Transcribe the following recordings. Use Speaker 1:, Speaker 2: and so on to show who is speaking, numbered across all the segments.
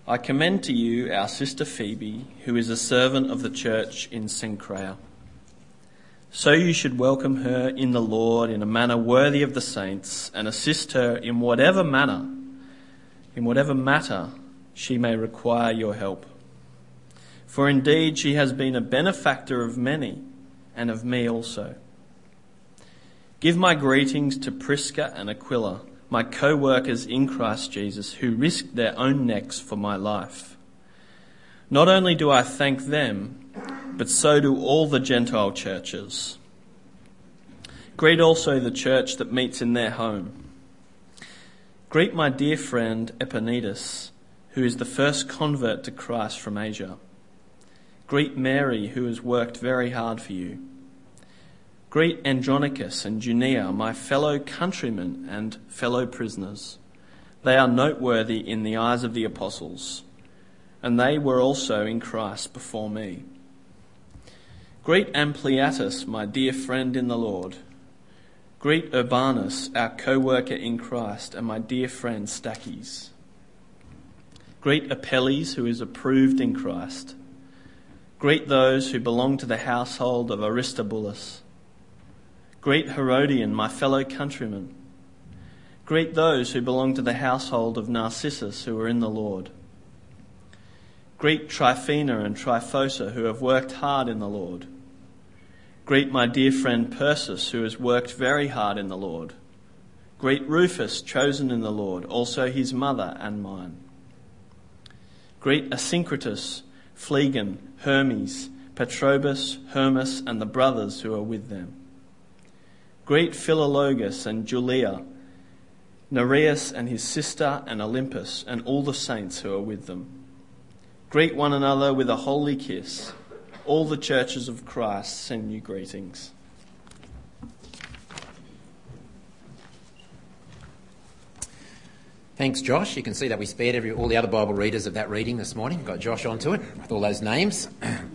Speaker 1: I commend to you our sister Phoebe, who is a servant of the church in Cenchrea. So you should welcome her in the Lord in a manner worthy of the saints, and assist her in whatever matter she may require your help. For indeed she has been a benefactor of many, and of me also. Give my greetings to Prisca and Aquila, my co-workers in Christ Jesus, who risked their own necks for my life. Not only do I thank them, but so do all the Gentile churches. Greet also the church that meets in their home. Greet my dear friend Epaenetus, who is the first convert to Christ from Asia. Greet Mary, who has worked very hard for you. Greet Andronicus and Junia, my fellow countrymen and fellow prisoners. They are noteworthy in the eyes of the apostles, and they were also in Christ before me. Greet Ampliatus, my dear friend in the Lord. Greet Urbanus, our co-worker in Christ, and my dear friend Stachys. Greet Apelles, who is approved in Christ. Greet those who belong to the household of Aristobulus. Greet Herodian, my fellow countryman. Greet those who belong to the household of Narcissus, who are in the Lord. Greet Tryphena and Tryphosa, who have worked hard in the Lord. Greet my dear friend Persis, who has worked very hard in the Lord. Greet Rufus, chosen in the Lord, also his mother and mine. Greet Asyncritus, Phlegon, Hermes, Patrobas, Hermas, and the brothers who are with them. Greet Philologus and Julia, Nereus and his sister, and Olympus, and all the saints who are with them. Greet one another with a holy kiss. All the churches of Christ send you greetings.
Speaker 2: Thanks, Josh. You can see that we spared all the other Bible readers of that reading this morning. Got Josh onto it with all those names.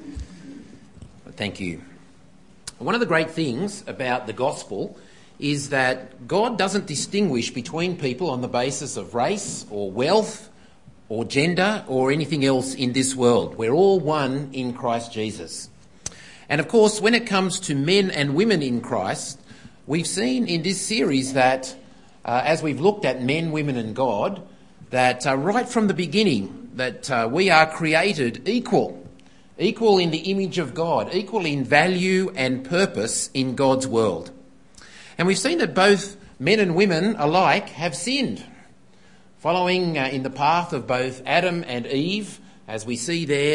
Speaker 2: But thank you. One of the great things about the gospel is that God doesn't distinguish between people on the basis of race or wealth or gender or anything else in this world. We're all one in Christ Jesus. And of course, when it comes to men and women in Christ, we've seen in this series that as we've looked at men, women and God, that right from the beginning, that we are created equal in the image of God, equal in value and purpose in God's world. And we've seen that both men and women alike have sinned, following in the path of both Adam and Eve, as we see there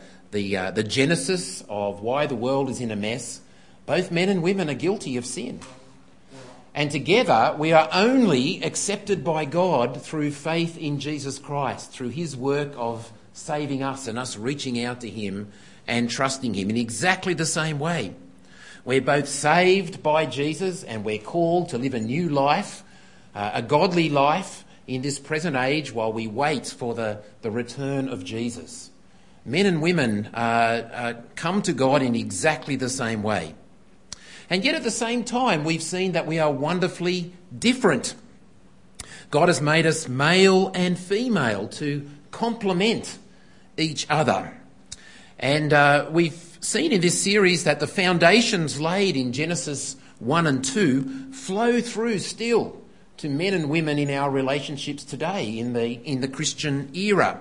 Speaker 2: the genesis of why the world is in a mess. Both men and women are guilty of sin. And together we are only accepted by God through faith in Jesus Christ, through his work of saving us and us reaching out to him and trusting him in exactly the same way. We're both saved by Jesus and we're called to live a new life, a godly life in this present age while we wait for the return of Jesus. Men and women come to God in exactly the same way. And yet at the same time, we've seen that we are wonderfully different. God has made us male and female to complement each other. And we've seen in this series that the foundations laid in Genesis 1 and 2 flow through still to men and women in our relationships today in the Christian era.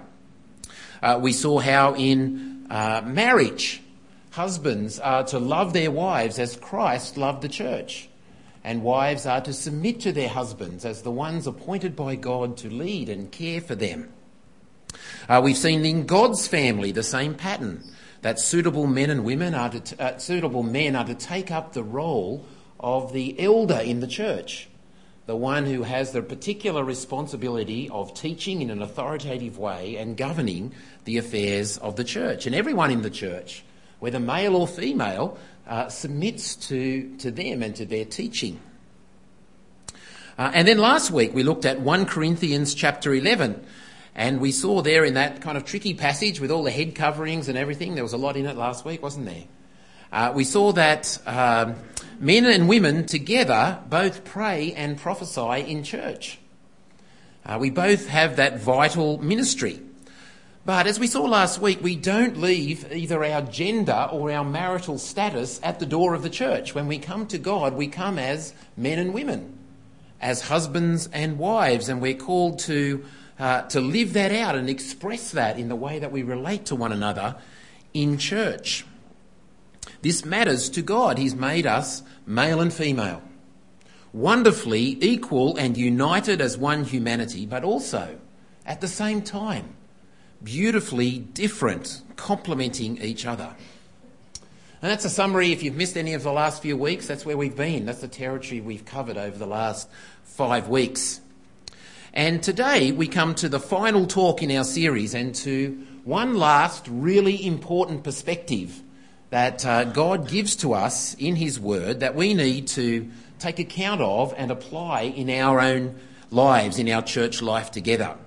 Speaker 2: We saw how in marriage, husbands are to love their wives as Christ loved the church, and wives are to submit to their husbands as the ones appointed by God to lead and care for them. We've seen in God's family the same pattern, that suitable men are to take up the role of the elder in the church, the one who has the particular responsibility of teaching in an authoritative way and governing the affairs of the church. And everyone in the church, whether male or female, submits to them and to their teaching. And then last week we looked at 1 Corinthians chapter 11, and we saw there in that kind of tricky passage with all the head coverings and everything, there was a lot in it last week, wasn't there? We saw that men and women together both pray and prophesy in church. We both have that vital ministry. But as we saw last week, we don't leave either our gender or our marital status at the door of the church. When we come to God, we come as men and women, as husbands and wives, and we're called to live that out and express that in the way that we relate to one another in church. This matters to God. He's made us male and female, wonderfully equal and united as one humanity, but also at the same time beautifully different, complementing each other. And that's a summary. If you've missed any of the last few weeks, that's where we've been. That's the territory we've covered over the last 5 weeks. And today we come to the final talk in our series and to one last really important perspective that God gives to us in his word that we need to take account of and apply in our own lives, in our church life together.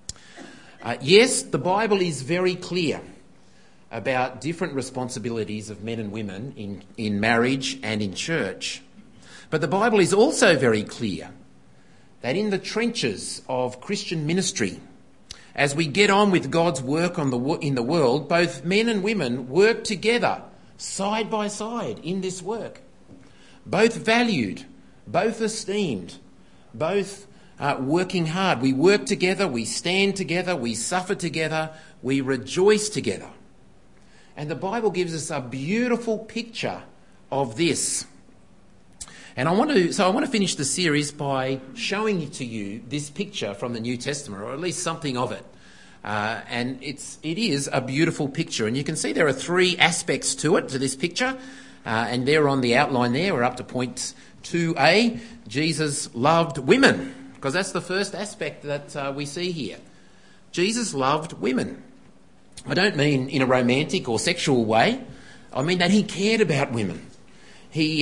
Speaker 2: Yes, the Bible is very clear about different responsibilities of men and women in marriage and in church. But the Bible is also very clear that in the trenches of Christian ministry, as we get on with God's work in the world, both men and women work together, side by side in this work. Both valued, both esteemed, both working hard. We work together, we stand together, we suffer together, we rejoice together. And the Bible gives us a beautiful picture of this. And I want to finish the series by showing to you this picture from the New Testament, or at least something of it. And it is a beautiful picture. And you can see there are 3 aspects to this picture. And they're on the outline there. We're up to point 2a. Jesus loved women, because that's the first aspect that we see here. Jesus loved women. I don't mean in a romantic or sexual way. I mean that he cared about women. He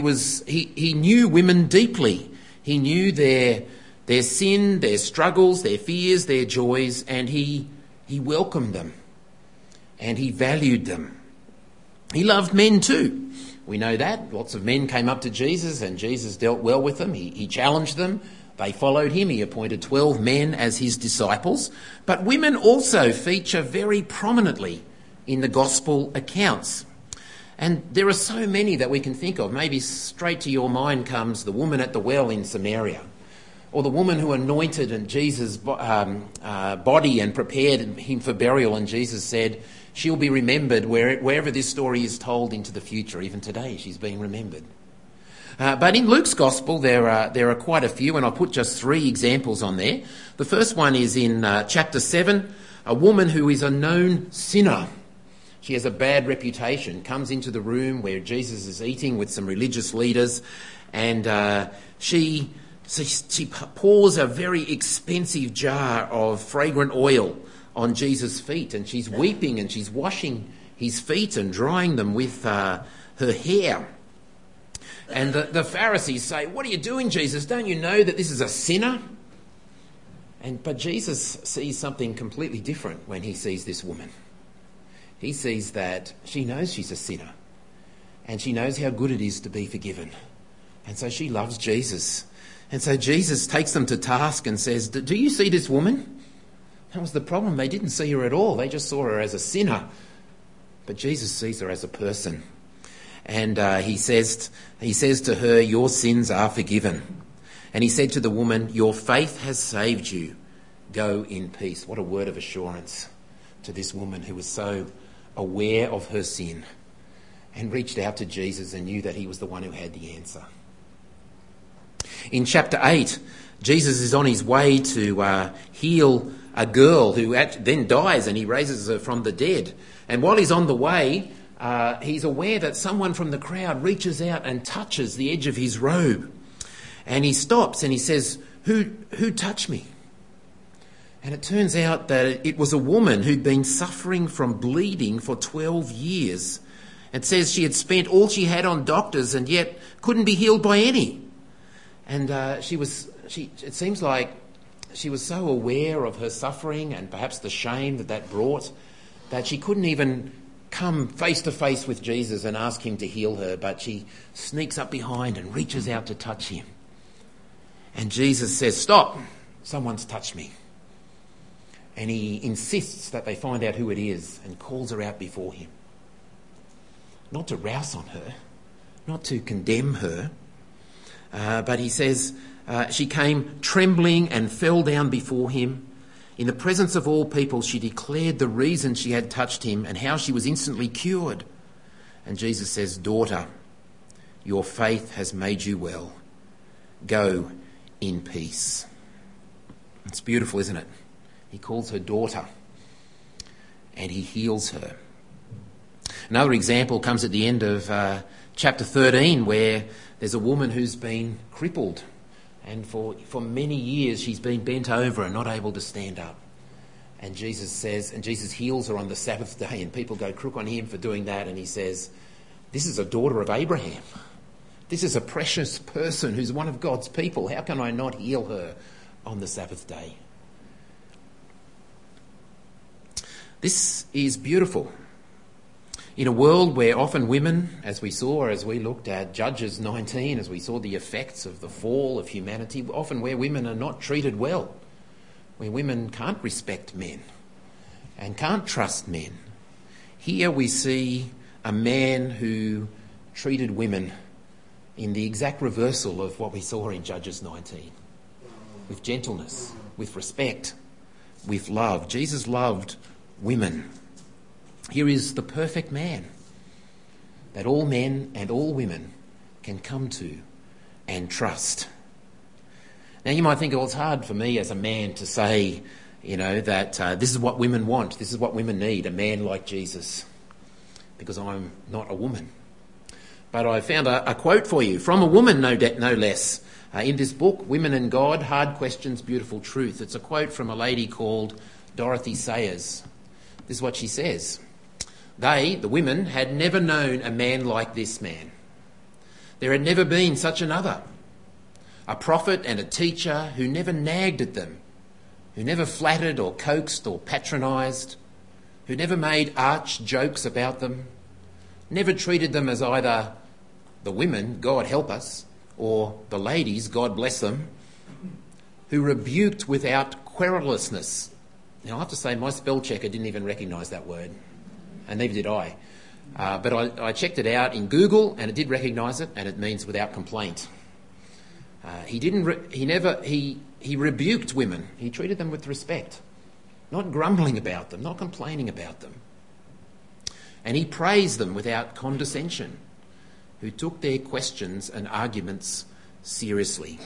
Speaker 2: knew women deeply. He knew their sin, their struggles, their fears, their joys, and he welcomed them and he valued them. He loved men too. We know that. Lots of men came up to Jesus and Jesus dealt well with them. He challenged them. They followed him. He appointed 12 men as his disciples. But women also feature very prominently in the gospel accounts. And there are so many that we can think of. Maybe straight to your mind comes the woman at the well in Samaria, or the woman who anointed Jesus' body and prepared him for burial, and Jesus said, she'll be remembered wherever this story is told into the future. Even today, she's being remembered. But in Luke's Gospel, there are quite a few, and I'll put just 3 examples on there. The first one is in chapter 7, a woman who is a known sinner. She has a bad reputation, comes into the room where Jesus is eating with some religious leaders, and she pours a very expensive jar of fragrant oil on Jesus' feet, and she's weeping and she's washing his feet and drying them with her hair. And the Pharisees say, "What are you doing, Jesus? Don't you know that this is a sinner?" But Jesus sees something completely different when he sees this woman. He sees that she knows she's a sinner and she knows how good it is to be forgiven. And so she loves Jesus. And so Jesus takes them to task and says, "Do you see this woman?" That was the problem. They didn't see her at all. They just saw her as a sinner. But Jesus sees her as a person. And he says to her, "Your sins are forgiven." And he said to the woman, "Your faith has saved you. Go in peace." What a word of assurance to this woman who was so aware of her sin and reached out to Jesus and knew that he was the one who had the answer. In chapter 8, Jesus is on his way to heal a girl who then dies, and he raises her from the dead. And while he's on the way, he's aware that someone from the crowd reaches out and touches the edge of his robe. And he stops and he says, Who touched me? And it turns out that it was a woman who'd been suffering from bleeding for 12 years. It says she had spent all she had on doctors and yet couldn't be healed by any. And it seems like she was so aware of her suffering and perhaps the shame that brought, that she couldn't even come face to face with Jesus and ask him to heal her, but she sneaks up behind and reaches out to touch him. And Jesus says, "Stop, someone's touched me." and he insists that they find out who it is and calls her out before him. Not to rouse on her, not to condemn her, but he says she came trembling and fell down before him. In the presence of all people, she declared the reason she had touched him and how she was instantly cured. And Jesus says, "Daughter, your faith has made you well. Go in peace." It's beautiful, isn't it? He calls her daughter and he heals her. Another example comes at the end of chapter 13, where there's a woman who's been crippled, and for many years she's been bent over and not able to stand up. And Jesus heals her on the Sabbath day, and people go crook on him for doing that, and he says, "This is a daughter of Abraham. This is a precious person who's one of God's people. How can I not heal her on the Sabbath day?" This is beautiful. In a world where often women, as we saw as we looked at Judges 19, as we saw the effects of the fall of humanity, often where women are not treated well, where women can't respect men and can't trust men. Here we see a man who treated women in the exact reversal of what we saw in Judges 19, with gentleness, with respect, with love. Jesus loved women. Here is the perfect man that all men and all women can come to and trust. Now you might think, well, it's hard for me as a man to say, that this is what women want, this is what women need, a man like Jesus, because I'm not a woman. But I found a quote for you from a woman, no less, in this book, Women and God, Hard Questions, Beautiful Truth. It's a quote from a lady called Dorothy Sayers. This is what she says. They, the women, had never known a man like this man. There had never been such another. A prophet and a teacher who never nagged at them, who never flattered or coaxed or patronised, who never made arch jokes about them, never treated them as either the women, God help us, or the ladies, God bless them, who rebuked without querulousness. Now I have to say my spell checker didn't even recognise that word. And neither did I. But I checked it out in Google, and it did recognise it, and it means without complaint. He rebuked women. He treated them with respect, not grumbling about them, not complaining about them. And he praised them without condescension, who took their questions and arguments seriously.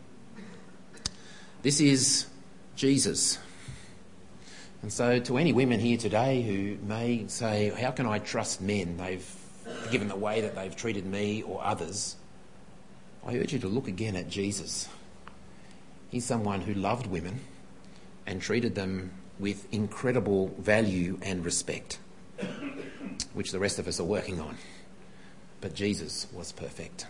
Speaker 2: This is Jesus. And so to any women here today who may say, how can I trust men? Given the way that they've treated me or others, I urge you to look again at Jesus. He's someone who loved women and treated them with incredible value and respect, which the rest of us are working on. But Jesus was perfect.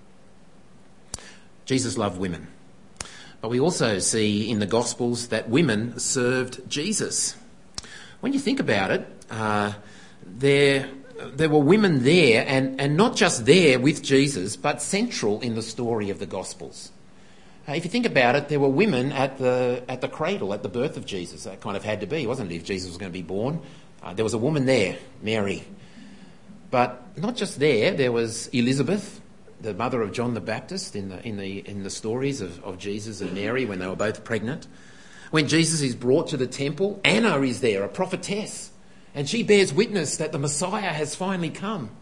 Speaker 2: Jesus loved women. But we also see in the Gospels that women served Jesus. When you think about it, there were women there, and not just there with Jesus, but central in the story of the Gospels. If you think about it, there were women at the cradle, at the birth of Jesus. That kind of had to be, wasn't it, if Jesus was going to be born? There was a woman there, Mary. But not just there was Elizabeth, the mother of John the Baptist, in the stories of Jesus and Mary when they were both pregnant. When Jesus is brought to the temple, Anna is there, a prophetess, and she bears witness that the Messiah has finally come.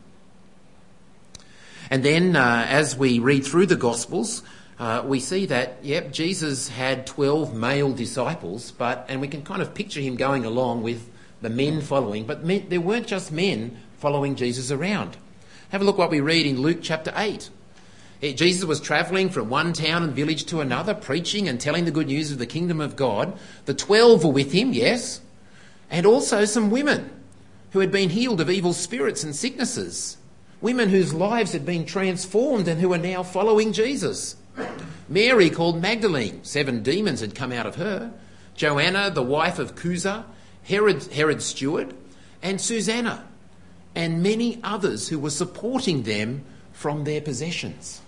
Speaker 2: And then as we read through the Gospels, we see that, Jesus had 12 male disciples, and we can kind of picture him going along with the men following, but there weren't just men following Jesus around. Have a look what we read in Luke chapter 8. Jesus was travelling from one town and village to another, preaching and telling the good news of the kingdom of God. The 12 were with him, yes, and also some women who had been healed of evil spirits and sicknesses. Women whose lives had been transformed and who are now following Jesus. Mary, called Magdalene, 7 demons had come out of her. Joanna, the wife of Chuza, Herod's steward, and Susanna, and many others who were supporting them from their possessions.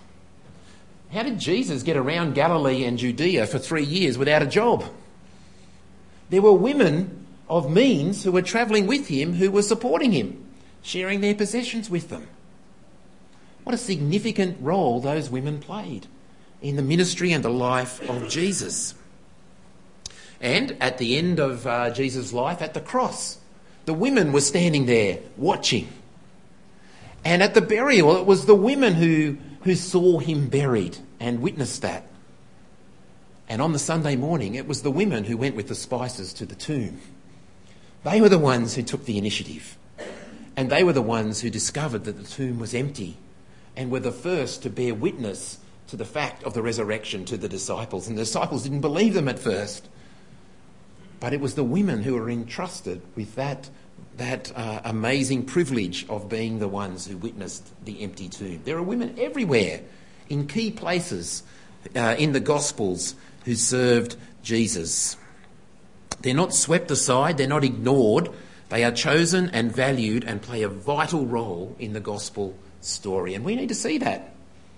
Speaker 2: How did Jesus get around Galilee and Judea for 3 years without a job? There were women of means who were travelling with him, who were supporting him, sharing their possessions with them. What a significant role those women played in the ministry and the life of Jesus. And at the end of Jesus' life, at the cross, the women were standing there watching. And at the burial, it was the women who saw him buried and witnessed that. And on the Sunday morning, it was the women who went with the spices to the tomb. They were the ones who took the initiative. And they were the ones who discovered that the tomb was empty and were the first to bear witness to the fact of the resurrection to the disciples. And the disciples didn't believe them at first. But it was the women who were entrusted with that amazing privilege of being the ones who witnessed the empty tomb. There are women everywhere in key places in the Gospels who served Jesus. They're not swept aside, they're not ignored. They are chosen and valued and play a vital role in the Gospel story. And we need to see that.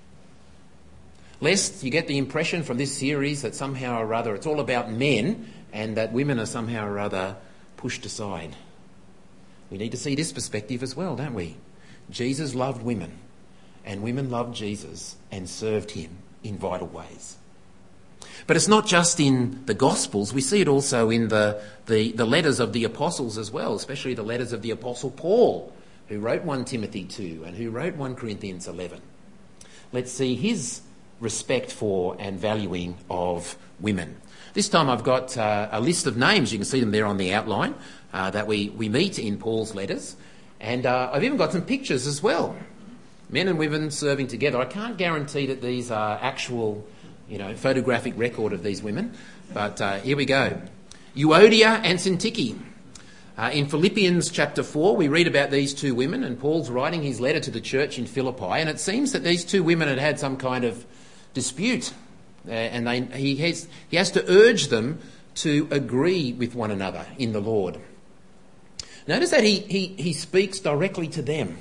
Speaker 2: Lest you get the impression from this series that somehow or other it's all about men and that women are somehow or other pushed aside. We need to see this perspective as well, don't we? Jesus loved women, and women loved Jesus and served him in vital ways. But it's not just in the Gospels. We see it also in the letters of the apostles as well, especially the letters of the Apostle Paul, who wrote 1 Timothy 2 and who wrote 1 Corinthians 11. Let's see his respect for and valuing of women. This time I've got a list of names. You can see them there on the outline that we meet in Paul's letters. And I've even got some pictures as well. Men and women serving together. I can't guarantee that these are actual, photographic record of these women. But here we go. Euodia and Syntyche. In Philippians chapter 4, we read about these two women, and Paul's writing his letter to the church in Philippi. And it seems that these two women had had some kind of dispute. And he has to urge them to agree with one another in the Lord. Notice that he speaks directly to them.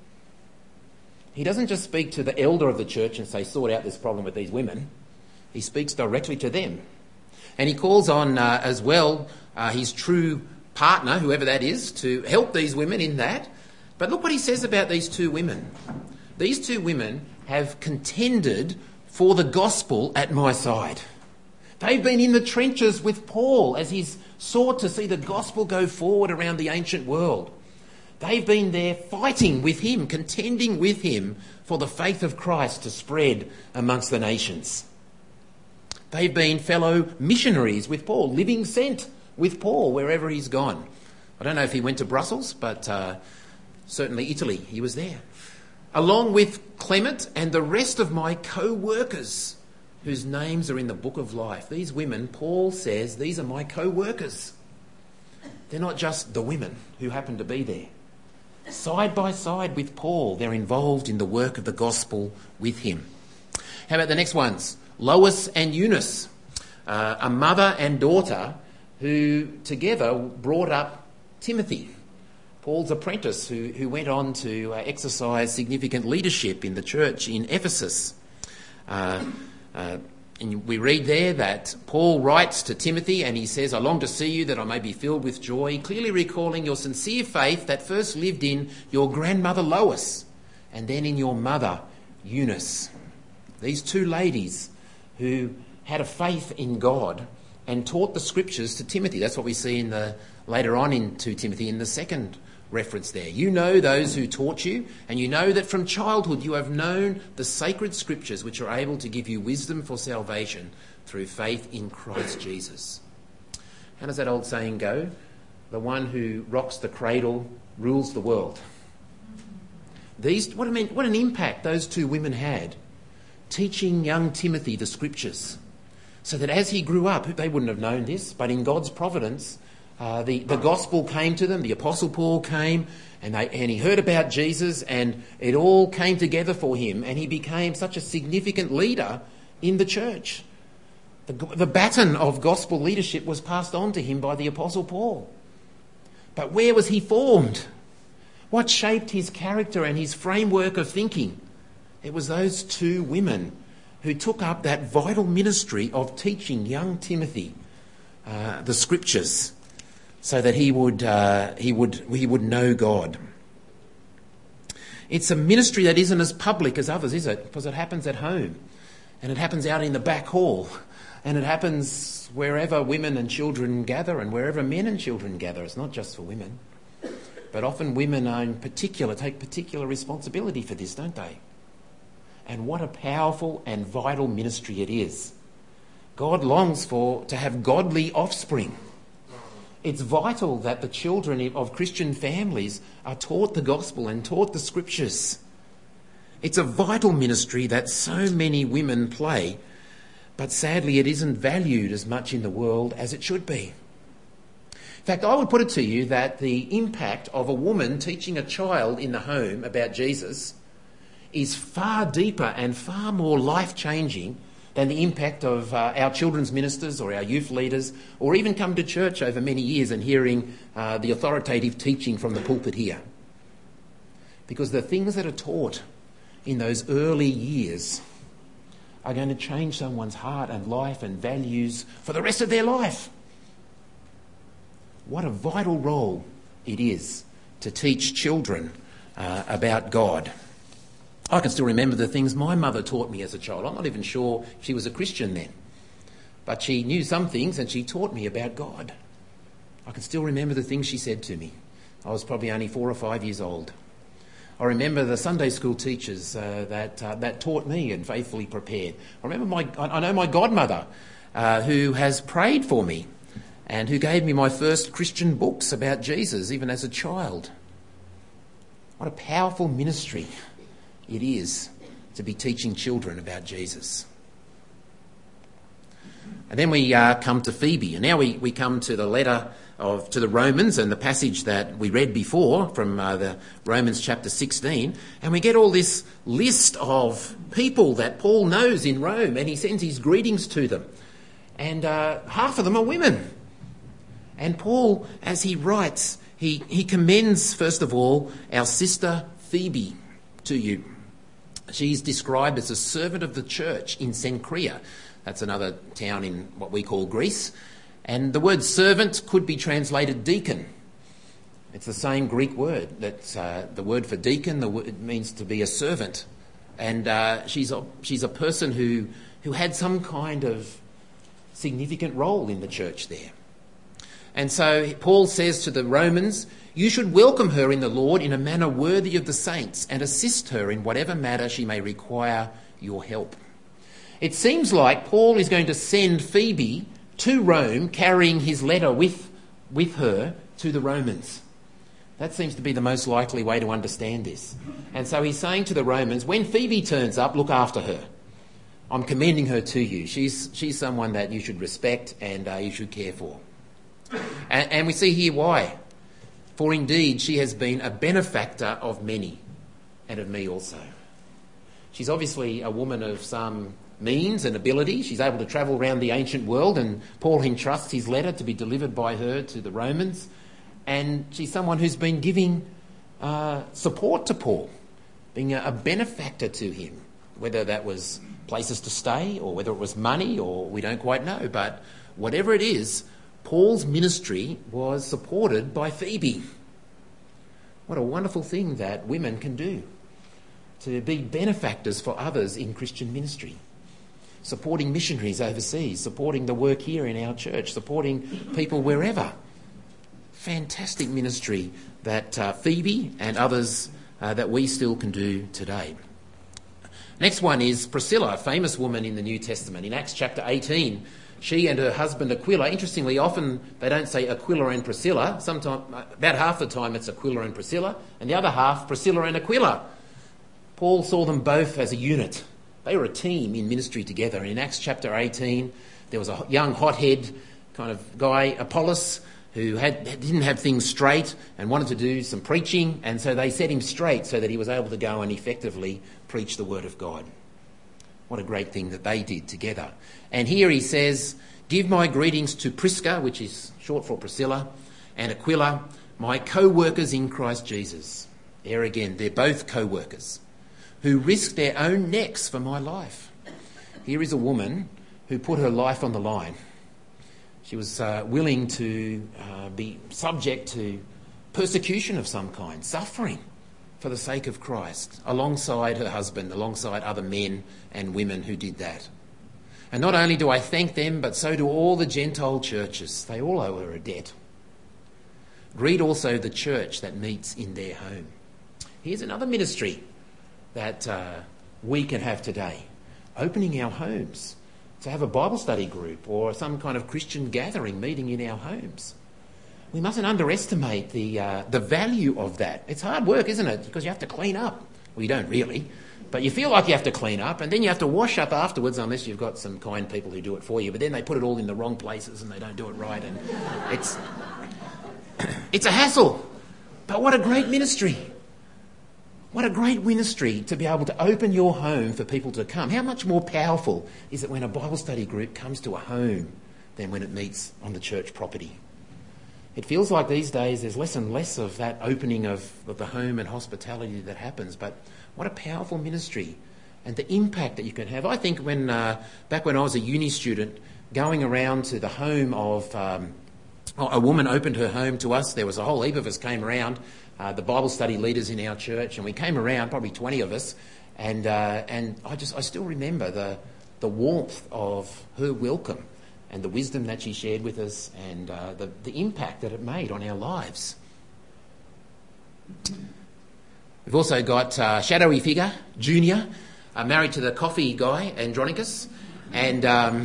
Speaker 2: He doesn't just speak to the elder of the church and say, sort out this problem with these women. He speaks directly to them. And he calls on as well his true partner, whoever that is, to help these women in that. But look what he says about these two women. These two women have contended for the gospel at my side. They've been in the trenches with Paul as he's sought to see the gospel go forward around the ancient world. They've been there fighting with him, contending with him for the faith of Christ to spread amongst the nations. They've been fellow missionaries with Paul, living sent with Paul wherever he's gone. I don't know if he went to Brussels, but certainly Italy, he was there. Along with Clement and the rest of my co-workers whose names are in the book of life. These women, Paul says, these are my co-workers. They're not just the women who happen to be there. Side by side with Paul, they're involved in the work of the gospel with him. How about the next ones? Lois and Eunice, a mother and daughter who together brought up Timothy, Paul's apprentice, who went on to exercise significant leadership in the church in Ephesus. And we read there that Paul writes to Timothy and he says, I long to see you that I may be filled with joy, clearly recalling your sincere faith that first lived in your grandmother Lois and then in your mother Eunice. These two ladies who had a faith in God and taught the scriptures to Timothy. That's what we see later on in 2 Timothy in the second reference there. You know those who taught you, and you know that from childhood you have known the sacred scriptures which are able to give you wisdom for salvation through faith in Christ Jesus. How does that old saying go? The one who rocks the cradle rules the world. What an impact those two women had, teaching young Timothy the scriptures, so that as he grew up, they wouldn't have known this, but in God's providence, the gospel came to them. The Apostle Paul came and he heard about Jesus, and it all came together for him, and he became such a significant leader in the church. The baton of gospel leadership was passed on to him by the Apostle Paul. But where was he formed? What shaped his character and his framework of thinking? It was those two women who took up that vital ministry of teaching young Timothy the Scriptures, so that he would know God. It's a ministry that isn't as public as others, is it? Because it happens at home, and it happens out in the back hall, and it happens wherever women and children gather and wherever men and children gather. It's not just for women. But often women take particular responsibility for this, don't they? And what a powerful and vital ministry it is. God longs to have godly offspring. It's vital that the children of Christian families are taught the gospel and taught the Scriptures. It's a vital ministry that so many women play, but sadly it isn't valued as much in the world as it should be. In fact, I would put it to you that the impact of a woman teaching a child in the home about Jesus is far deeper and far more life-changing than the impact of our children's ministers or our youth leaders, or even come to church over many years and hearing the authoritative teaching from the pulpit here. Because the things that are taught in those early years are going to change someone's heart and life and values for the rest of their life. What a vital role it is to teach children about God. I can still remember the things my mother taught me as a child. I'm not even sure she was a Christian then. But she knew some things and she taught me about God. I can still remember the things she said to me. I was probably only 4 or 5 years old. I remember the Sunday school teachers that taught me and faithfully prepared. I know my godmother who has prayed for me and who gave me my first Christian books about Jesus, even as a child. What a powerful ministry it is to be teaching children about Jesus. And then we come to Phoebe, and now we come to the letter to the Romans and the passage that we read before from the Romans chapter 16, and we get all this list of people that Paul knows in Rome, and he sends his greetings to them. And half of them are women. And Paul, as he writes, he commends, first of all, our sister Phoebe to you. She's described as a servant of the church in Cenchrea. That's another town in what we call Greece. And the word servant could be translated deacon. It's the same Greek word. That's the word for deacon. It means to be a servant. And she's a person who had some kind of significant role in the church there. And so Paul says to the Romans, you should welcome her in the Lord in a manner worthy of the saints and assist her in whatever matter she may require your help. It seems like Paul is going to send Phoebe to Rome carrying his letter with her to the Romans. That seems to be the most likely way to understand this. And so he's saying to the Romans, when Phoebe turns up, look after her. I'm commending her to you. She's someone that you should respect and you should care for. And we see here why. For indeed, she has been a benefactor of many, and of me also. She's obviously a woman of some means and ability. She's able to travel around the ancient world, and Paul entrusts his letter to be delivered by her to the Romans. And she's someone who's been giving support to Paul, being a benefactor to him, whether that was places to stay or whether it was money, or we don't quite know. But whatever it is, Paul's ministry was supported by Phoebe. What a wonderful thing that women can do, to be benefactors for others in Christian ministry, supporting missionaries overseas, supporting the work here in our church, supporting people wherever. Fantastic ministry that Phoebe and others that we still can do today. Next one is Priscilla, a famous woman in the New Testament. In Acts chapter 18, she and her husband Aquila, interestingly, often they don't say Aquila and Priscilla. Sometimes, about half the time it's Aquila and Priscilla, and the other half Priscilla and Aquila. Paul saw them both as a unit. They were a team in ministry together. And in Acts chapter 18, there was a young hothead kind of guy, Apollos, who didn't have things straight and wanted to do some preaching, and so they set him straight so that he was able to go and effectively preach the word of God. What a great thing that they did together. And here he says, give my greetings to Prisca, which is short for Priscilla, and Aquila, my co-workers in Christ Jesus. There again, they're both co-workers who risked their own necks for my life. Here is a woman who put her life on the line. She was willing to be subject to persecution of some kind, suffering for the sake of Christ, alongside her husband, alongside other men and women who did that. And not only do I thank them, but so do all the Gentile churches. They all owe her a debt. Greet also the church that meets in their home. Here's another ministry that we can have today. Opening our homes to have a Bible study group or some kind of Christian gathering meeting in our homes. We mustn't underestimate the value of that. It's hard work, isn't it? Because you have to clean up. Well, you don't really, but you feel like you have to clean up, and then you have to wash up afterwards unless you've got some kind people who do it for you. But then they put it all in the wrong places and they don't do it right, and it's a hassle. But what a great ministry. What a great ministry to be able to open your home for people to come. How much more powerful is it when a Bible study group comes to a home than when it meets on the church property? It feels like these days there's less and less of that opening of the home and hospitality that happens, but what a powerful ministry and the impact that you can have. I think when back when I was a uni student, going around to the home of a woman opened her home to us. There was a whole heap of us came around, the Bible study leaders in our church, and we came around, probably 20 of us, and I still remember the warmth of her welcome and the wisdom that she shared with us, and the impact that it made on our lives. We've also got shadowy figure, Junior, married to the coffee guy, Andronicus, and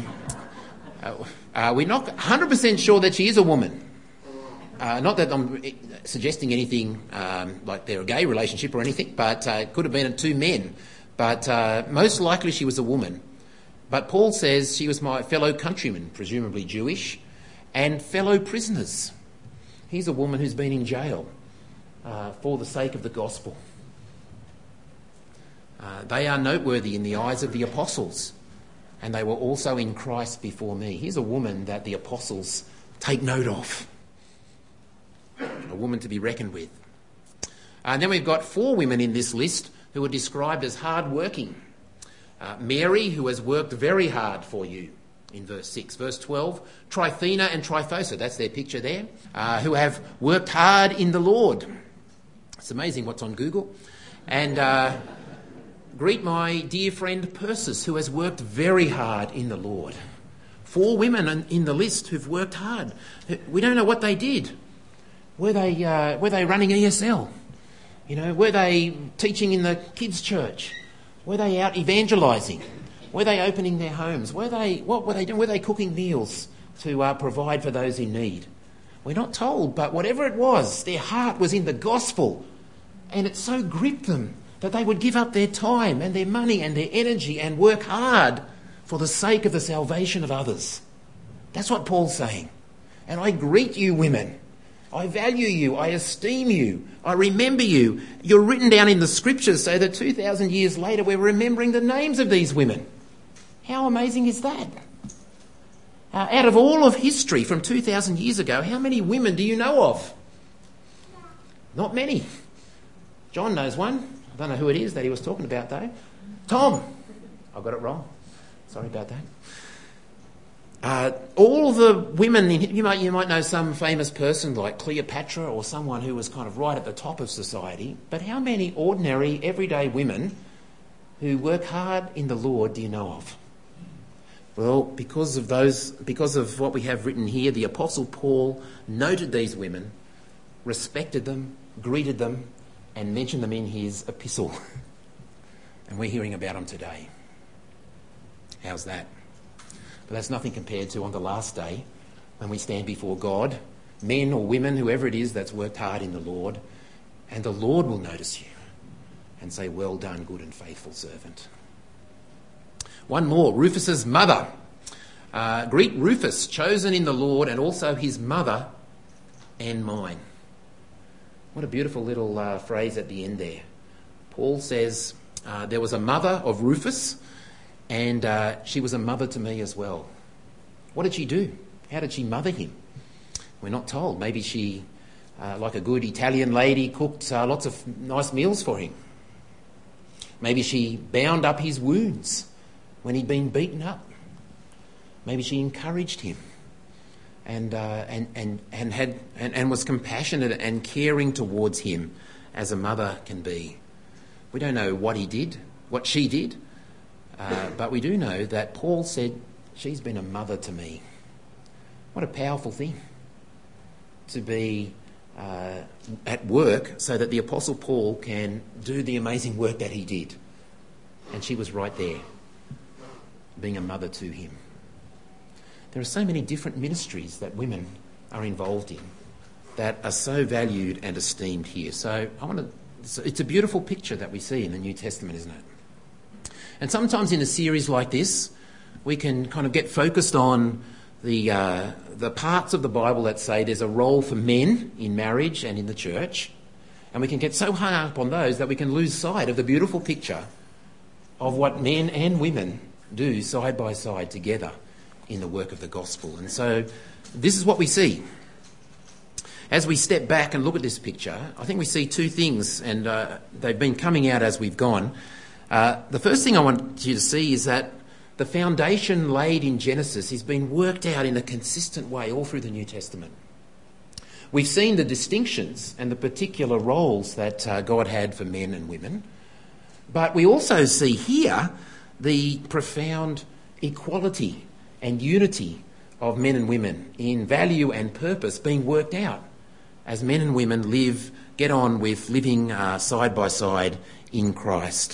Speaker 2: we're not 100% sure that she is a woman. Not that I'm suggesting anything like they're a gay relationship or anything, but it could have been two men. But most likely she was a woman. But Paul says she was my fellow countryman, presumably Jewish, and fellow prisoners. He's a woman who's been in jail for the sake of the gospel. They are noteworthy in the eyes of the apostles, and they were also in Christ before me. Here's a woman that the apostles take note of, a woman to be reckoned with. And then we've got 4 women in this list who are described as hard-working. Mary, who has worked very hard for you, in verse 6. Verse 12, Tryphena and Tryphosa, that's their picture there, who have worked hard in the Lord. It's amazing what's on Google. And greet my dear friend Persis, who has worked very hard in the Lord. 4 women in the list who've worked hard. We don't know what they did. Were they running ESL? Were they teaching in the kids' church? Were they out evangelising? Were they opening their homes? What were they doing? Were they cooking meals to provide for those in need? We're not told, but whatever it was, their heart was in the gospel, and it so gripped them that they would give up their time and their money and their energy and work hard for the sake of the salvation of others. That's what Paul's saying. And I greet you, women. I value you, I esteem you, I remember you. You're written down in the scriptures so that 2,000 years later we're remembering the names of these women. How amazing is that? Out of all of history from 2,000 years ago, how many women do you know of? Not many. John knows one. I don't know who it is that he was talking about though. Tom. I got it wrong. Sorry about that. All the women, you might know some famous person like Cleopatra or someone who was kind of right at the top of society, but how many ordinary, everyday women who work hard in the Lord do you know of? Well, because of what we have written here, the Apostle Paul noted these women, respected them, greeted them, and mentioned them in his epistle. And we're hearing about them today. How's that? But that's nothing compared to on the last day when we stand before God, men or women, whoever it is that's worked hard in the Lord, and the Lord will notice you and say, well done, good and faithful servant. One more, Rufus's mother. Greet Rufus, chosen in the Lord, and also his mother and mine. What a beautiful little phrase at the end there. Paul says, there was a mother of Rufus, and she was a mother to me as well. What did she do? How did she mother him? We're not told. Maybe she, like a good Italian lady, cooked lots of nice meals for him. Maybe she bound up his wounds when he'd been beaten up. Maybe she encouraged him. and was compassionate and caring towards him as a mother can be. We don't know what she did, but we do know that Paul said, she's been a mother to me. What a powerful thing to be at work so that the Apostle Paul can do the amazing work that he did. And she was right there, being a mother to him. There are so many different ministries that women are involved in that are so valued and esteemed here. So it's a beautiful picture that we see in the New Testament, isn't it? And sometimes in a series like this, we can kind of get focused on the parts of the Bible that say there's a role for men in marriage and in the church, and we can get so hung up on those that we can lose sight of the beautiful picture of what men and women do side by side together in the work of the gospel. And so this is what we see. As we step back and look at this picture, I think we see two things, and they've been coming out as we've gone. The first thing I want you to see is that the foundation laid in Genesis has been worked out in a consistent way all through the New Testament. We've seen the distinctions and the particular roles that God had for men and women, but we also see here the profound equality and unity of men and women in value and purpose being worked out as men and women get on with living side by side in Christ.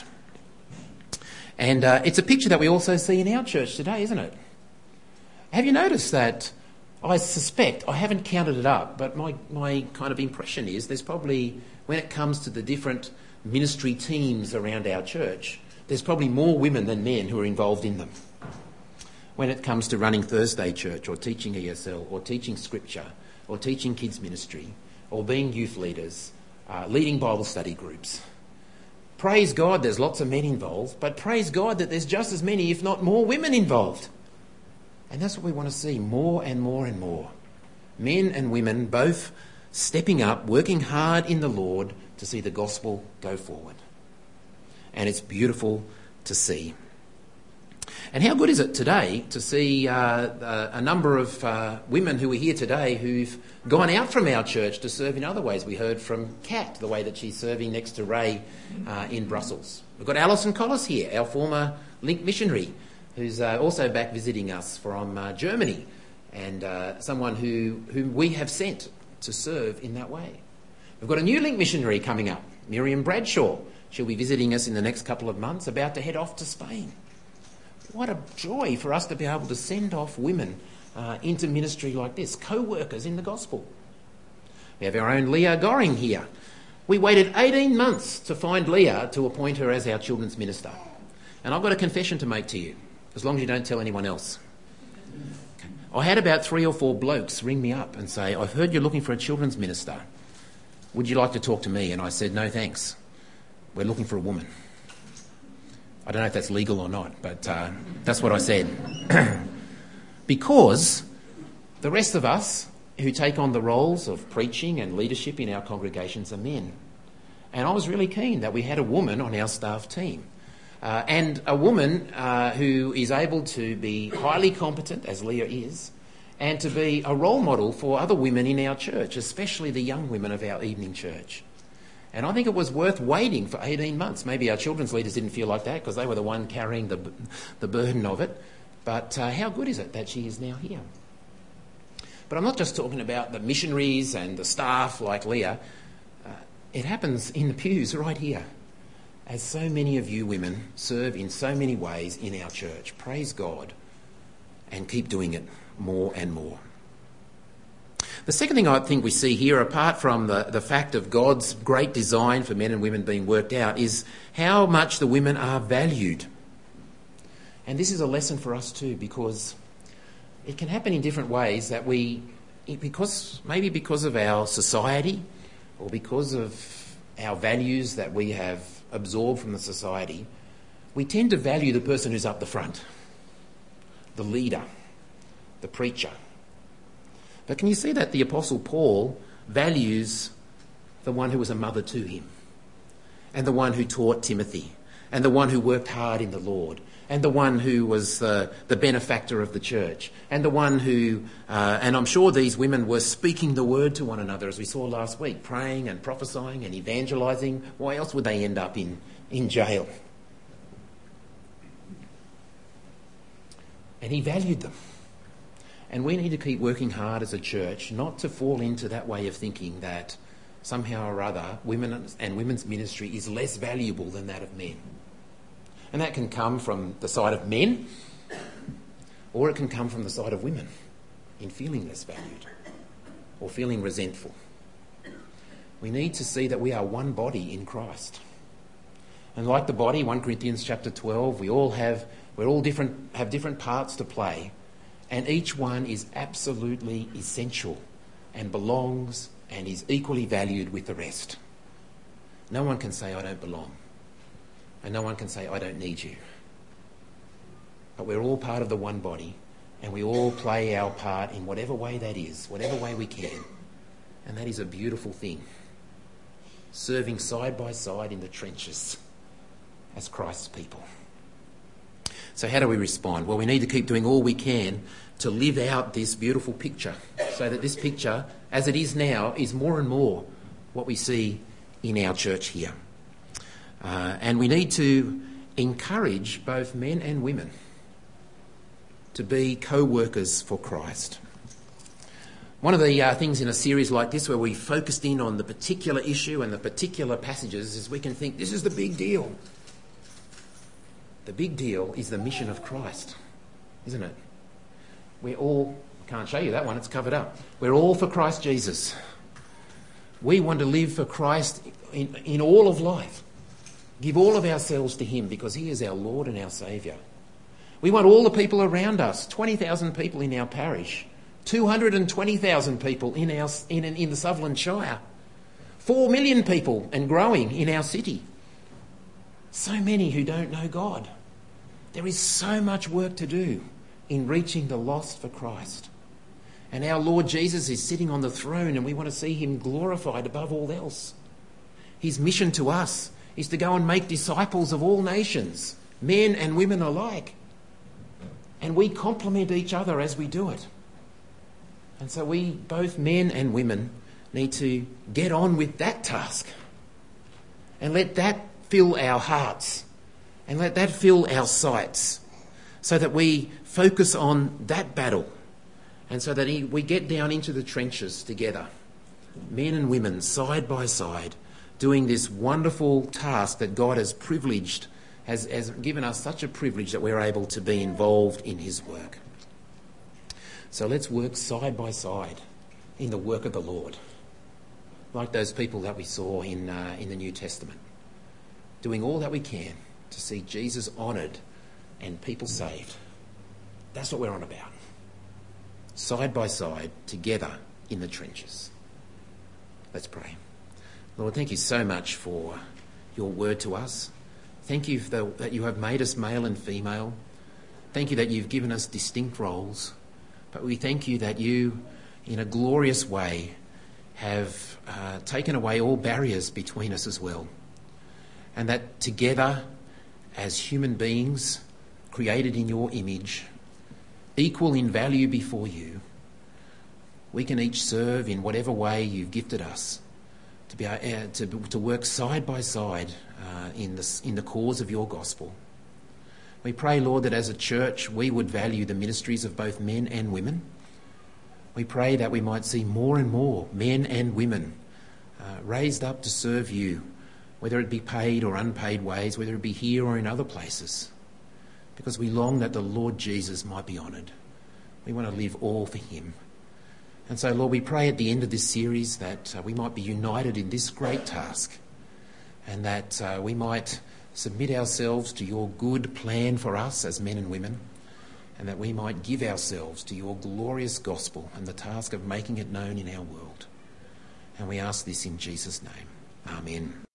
Speaker 2: And it's a picture that we also see in our church today, isn't it? Have you noticed that? I suspect, I haven't counted it up, but my kind of impression is there's probably, when it comes to the different ministry teams around our church, there's probably more women than men who are involved in them. When it comes to running Thursday church or teaching ESL or teaching scripture or teaching kids ministry or being youth leaders, leading Bible study groups. Praise God there's lots of men involved, but praise God that there's just as many, if not more, women involved. And that's what we want to see, more and more and more. Men and women both stepping up, working hard in the Lord to see the gospel go forward. And it's beautiful to see. And how good is it today to see a number of women who are here today who've gone out from our church to serve in other ways. We heard from Kat, the way that she's serving next to Ray in Brussels. We've got Alison Collis here, our former Link missionary, who's also back visiting us from Germany, and someone whom we have sent to serve in that way. We've got a new Link missionary coming up, Miriam Bradshaw. She'll be visiting us in the next couple of months, about to head off to Spain. What a joy for us to be able to send off women into ministry like this, co-workers in the gospel. We have our own Leah Goring here. We waited 18 months to find Leah to appoint her as our children's minister. And I've got a confession to make to you, as long as you don't tell anyone else. Okay. I had about 3 or 4 blokes ring me up and say, I've heard you're looking for a children's minister. Would you like to talk to me? And I said, no thanks. We're looking for a woman. I don't know if that's legal or not, but that's what I said. Because the rest of us who take on the roles of preaching and leadership in our congregations are men. And I was really keen that we had a woman on our staff team. And a woman who is able to be highly competent, as Leah is, and to be a role model for other women in our church, especially the young women of our evening church. And I think it was worth waiting for 18 months. Maybe our children's leaders didn't feel like that because they were the one carrying the burden of it. But how good is it that she is now here? But I'm not just talking about the missionaries and the staff like Leah. It happens in the pews right here, as so many of you women serve in so many ways in our church. Praise God, and keep doing it more and more. The second thing I think we see here, apart from the fact of God's great design for men and women being worked out, is how much the women are valued. And this is a lesson for us too, because it can happen in different ways that maybe because of our society or because of our values that we have absorbed from the society, we tend to value the person who's up the front, the leader, the preacher. But can you see that the Apostle Paul values the one who was a mother to him, and the one who taught Timothy, and the one who worked hard in the Lord, and the one who was the benefactor of the church, and the one who, and I'm sure these women were speaking the word to one another, as we saw last week, praying and prophesying and evangelising. Why else would they end up in jail? And he valued them. And we need to keep working hard as a church not to fall into that way of thinking that somehow or other women and women's ministry is less valuable than that of men. And that can come from the side of men, or it can come from the side of women in feeling less valued or feeling resentful. We need to see that we are one body in Christ. And like the body, 1 Corinthians chapter 12, we're all different, have different parts to play, and each one is absolutely essential and belongs and is equally valued with the rest. No one can say, I don't belong. And no one can say, I don't need you. But we're all part of the one body, and we all play our part in whatever way that is, whatever way we can. And that is a beautiful thing. Serving side by side in the trenches as Christ's people. So how do we respond? Well, we need to keep doing all we can to live out this beautiful picture, so that this picture, as it is now, is more and more what we see in our church here. And we need to encourage both men and women to be co-workers for Christ. One of the things in a series like this where we focused in on the particular issue and the particular passages is we can think, this is the big deal. The big deal is the mission of Christ, isn't it? We're all, can't show you that one, it's covered up. We're all for Christ Jesus. We want to live for Christ in all of life. Give all of ourselves to him because he is our Lord and our Saviour. We want all the people around us, 20,000 people in our parish, 220,000 people in the Sutherland Shire, 4 million people and growing in our city. So many who don't know God. There is so much work to do in reaching the lost for Christ. And our Lord Jesus is sitting on the throne and we want to see him glorified above all else. His mission to us is to go and make disciples of all nations, men and women alike. And we complement each other as we do it. And so we, both men and women, need to get on with that task and let that fill our hearts and let that fill our sights so that we focus on that battle and so that we get down into the trenches together, men and women side by side, doing this wonderful task that God has privileged, has given us such a privilege that we're able to be involved in his work. So let's work side by side in the work of the Lord, like those people that we saw in the New Testament, doing all that we can to see Jesus honoured and people saved. That's what we're on about. Side by side, together in the trenches. Let's pray. Lord, thank you so much for your word to us. Thank you that you have made us male and female. Thank you that you've given us distinct roles. But we thank you that you, in a glorious way, have taken away all barriers between us as well. And that together, as human beings, created in your image, equal in value before you, we can each serve in whatever way you've gifted us to be to work side by side in the cause of your gospel. We pray, Lord, that as a church we would value the ministries of both men and women. We pray that we might see more and more men and women raised up to serve you, whether it be paid or unpaid ways, whether it be here or in other places, because we long that the Lord Jesus might be honoured. We want to live all for him. And so, Lord, we pray at the end of this series that we might be united in this great task and that we might submit ourselves to your good plan for us as men and women, and that we might give ourselves to your glorious gospel and the task of making it known in our world. And we ask this in Jesus' name. Amen.